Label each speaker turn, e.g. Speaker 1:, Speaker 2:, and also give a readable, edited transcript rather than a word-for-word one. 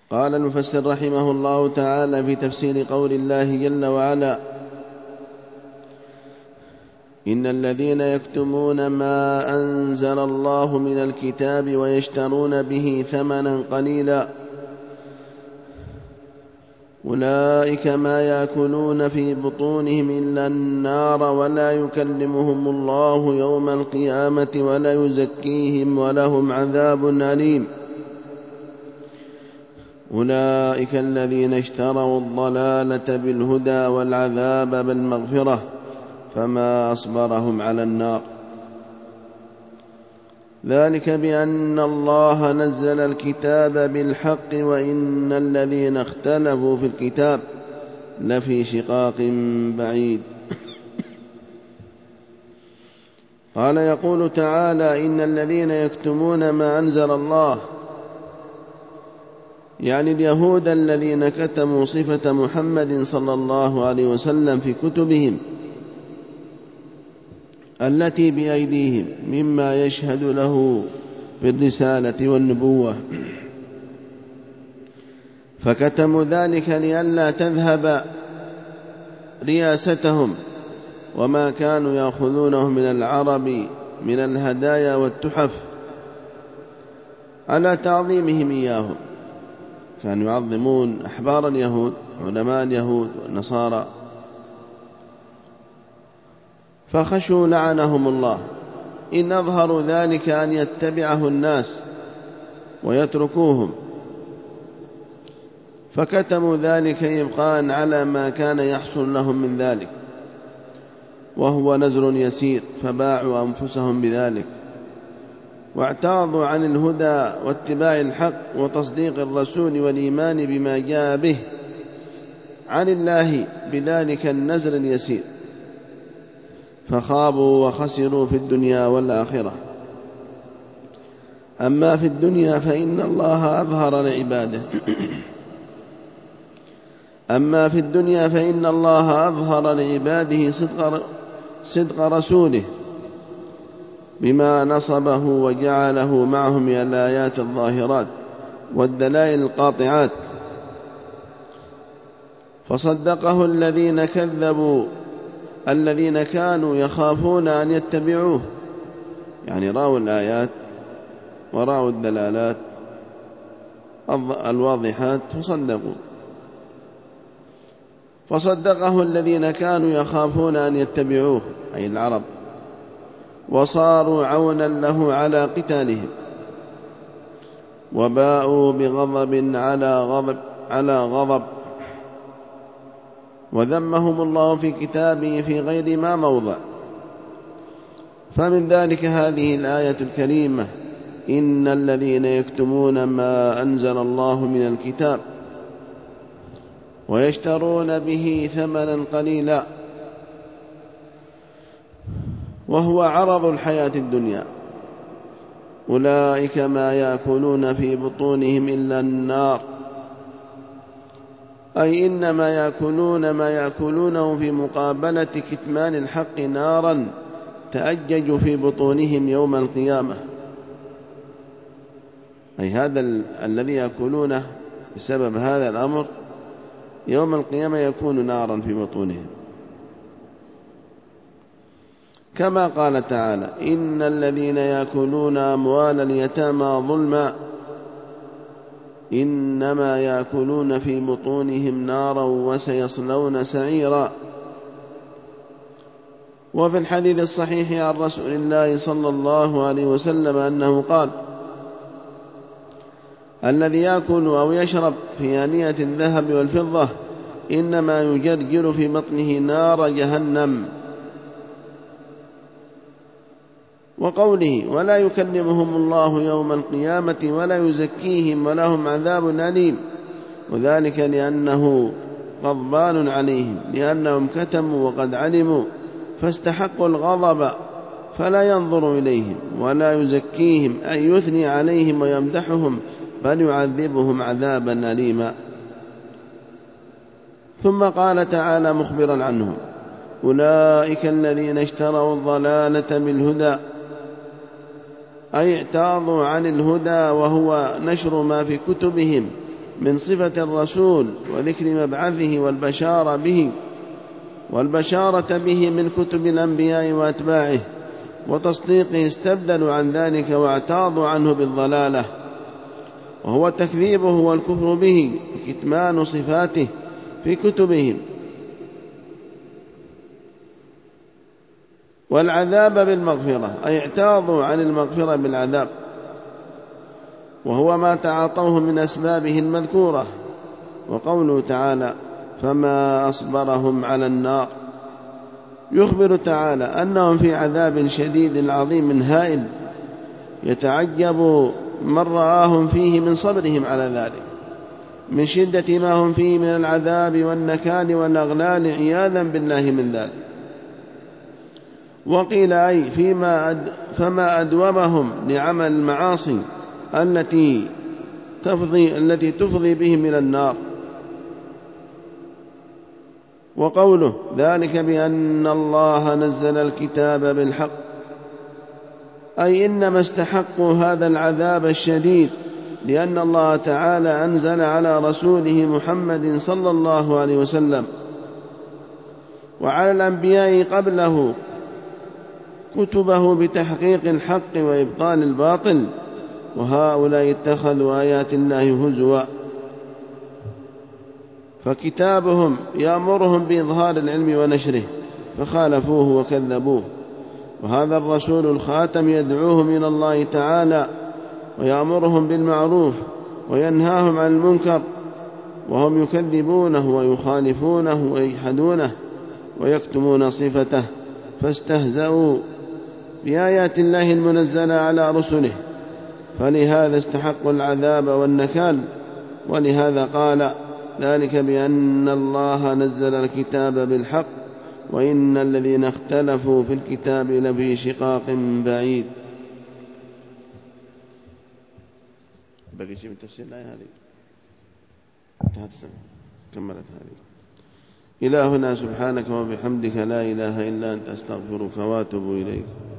Speaker 1: قال المفسر رحمه الله تعالى في تفسير قول الله جل وعلا: إن الذين يكتمون ما أنزل الله من الكتاب ويشترون به ثمنا قليلا أولئك ما يأكلون في بطونهم إلا النار ولا يكلمهم الله يوم القيامة ولا يزكيهم ولهم عذاب أليم أولئك الذين اشتروا الضلالة بالهدى والعذاب بالمغفرة فما أصبرهم على النار. ذلك بأن الله نزل الكتاب بالحق وإن الذين اختلفوا في الكتاب لفي شقاق بعيد. قال يقول تعالى: إن الذين يكتمون ما أنزل الله، يعني اليهود الذين كتموا صفة محمد صلى الله عليه وسلم في كتبهم التي بأيديهم مما يشهد له بالرسالة والنبوة، فكتموا ذلك لئلا تذهب رياستهم وما كانوا يأخذونه من العرب من الهدايا والتحف على تعظيمهم إياهم. كانوا يعظمون أحبار اليهود علماء اليهود والنصارى، فخشوا لعنهم الله إن أظهروا ذلك أن يتبعه الناس ويتركوهم، فكتموا ذلك إبقاء على ما كان يحصل لهم من ذلك، وهو نزر يسير، فباعوا أنفسهم بذلك واعتاضوا عن الهدى واتباع الحق وتصديق الرسول والإيمان بما جاء به عن الله بذلك النزر اليسير، فخابوا وخسروا في الدنيا والآخرة. أما في الدنيا فإن الله أظهر لعباده صدق رسوله بما نصبه وجعله معهم من الآيات الظاهرات والدلائل القاطعات، فصدقه الذين كذبوا الذين كانوا يخافون أن يتبعوه، يعني رأوا الآيات ورأوا الدلالات الواضحات فصدقه الذين كانوا يخافون أن يتبعوه أي العرب، وصاروا عونا له على قتالهم، وباءوا بغضب على غضب وذمهم الله في كتابه في غير ما موضع. فمن ذلك هذه الآية الكريمة: إن الذين يكتمون ما أنزل الله من الكتاب ويشترون به ثمنا قليلا، وهو عرض الحياة الدنيا، أولئك ما يأكلون في بطونهم إلا النار، أي إنما يأكلون ما يأكلونه في مقابلة كتمان الحق نارا تأجج في بطونهم يوم القيامة، أي هذا الذي يأكلونه بسبب هذا الأمر يوم القيامة يكون نارا في بطونهم، كما قال تعالى: إن الذين يأكلون أموال اليتامى ظلما إنما يأكلون في بطونهم نارا وسيصلون سعيرا. وفي الحديث الصحيح عن رسول الله صلى الله عليه وسلم أنه قال: الذي يأكل أو يشرب في آنية الذهب والفضة إنما يجرجر في بطنه نار جهنم. وقوله: ولا يكلمهم الله يوم القيامة ولا يزكيهم ولهم عذاب أليم، وذلك لأنه غضبان عليهم لأنهم كتموا وقد علموا فاستحقوا الغضب، فلا ينظر إليهم ولا يزكيهم أي يثني عليهم ويمدحهم، بل يعذبهم عذابا أليما. ثم قال تعالى مخبرا عنهم: أولئك الذين اشتروا الضلالة بالهدى، أي اعتاضوا عن الهدى وهو نشر ما في كتبهم من صفة الرسول وذكر مبعثه والبشارة به من كتب الأنبياء وأتباعه وتصديقه، استبدلوا عن ذلك واعتاضوا عنه بالضلالة، وهو تكذيبه والكفر به وكتمان صفاته في كتبهم، والعذاب بالمغفرة، أي اعتاضوا عن المغفرة بالعذاب، وهو ما تعاطوه من أسبابه المذكورة. وقوله تعالى: فما أصبرهم على النار، يخبر تعالى أنهم في عذاب شديد عظيم هائل، يتعجب من رآهم فيه من صبرهم على ذلك، من شدة ما هم فيه من العذاب والنكال والأغلال، عياذا بالله من ذلك. وقيل أي فما أدومهم لعمل المعاصي التي تفضي بهم إلى النار. وقوله: ذلك بأن الله نزل الكتاب بالحق، أي إنما استحقوا هذا العذاب الشديد لأن الله تعالى أنزل على رسوله محمد صلى الله عليه وسلم وعلى الأنبياء قبله كتبه بتحقيق الحق وإبطال الباطل، وهؤلاء اتخذوا آيات الله هزوا، فكتابهم يأمرهم بإظهار العلم ونشره فخالفوه وكذبوه، وهذا الرسول الخاتم يدعوهم إلى الله تعالى ويأمرهم بالمعروف وينهاهم عن المنكر، وهم يكذبونه ويخالفونه ويجحدونه ويكتمون صفته، فاستهزأوا بآيات الله المنزلة على رسله، فلهذا استحقوا العذاب والنكال. ولهذا قال: ذلك بأن الله نزل الكتاب بالحق وإن الذين اختلفوا في الكتاب لفي شقاق بعيد. بقي شيء من تفسير الآية هذه انتهت السنة كملت هذه. إلهنا سبحانك وبحمدك لا إله إلا أنت، أستغفرك وأتوب إليك.